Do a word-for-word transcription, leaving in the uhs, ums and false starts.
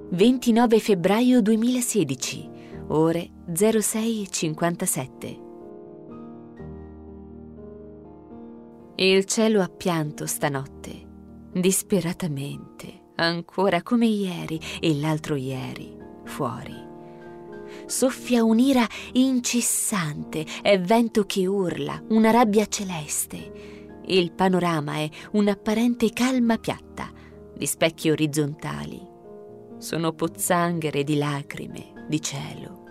ventinove febbraio duemilasedici, ore zero sei e cinquantasette. Il cielo ha pianto stanotte, disperatamente, ancora come ieri e l'altro ieri, fuori. Soffia un'ira incessante, è vento che urla, una rabbia celeste. Il panorama è un'apparente calma piatta, di specchi orizzontali. Sono pozzanghere di lacrime, di cielo.